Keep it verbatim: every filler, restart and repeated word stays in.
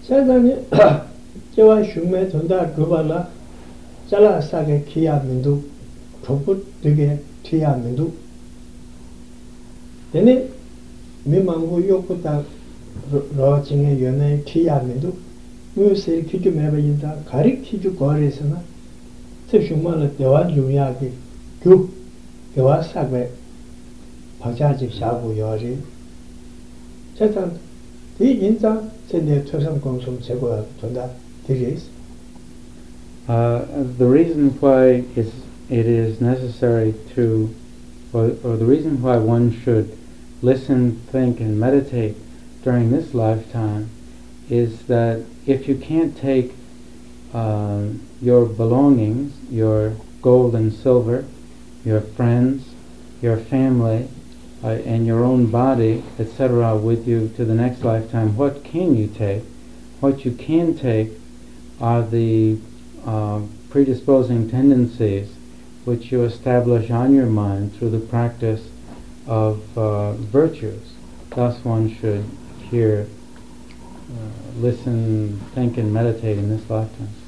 세상에 저와 흉매 돈다 그발라 잘라 싸게 키야면도 proput 되게 티야면도 되네 미망고 요구다 로징의 연애 티야면도 무엇을 기주 매버인다 가리 기주 거래서나 세shum만의 대화 중요하게 그 대화 싸게 박자직 샤고 요리 세상 이 인자 세계 초상 공성 제고가 된다 되겠어. Uh, the reason why it's, it is necessary to, or, or the reason why one should listen, think, and meditate during this lifetime is that if you can't take uh, your belongings, your gold and silver, your friends, your family, uh, and your own body, et cetera, with you to the next lifetime, what can you take? What you can take are the uh, predisposing tendencies which you establish on your mind through the practice of uh, virtues. Thus one should hear, uh, listen, think, and meditate in this lifetime.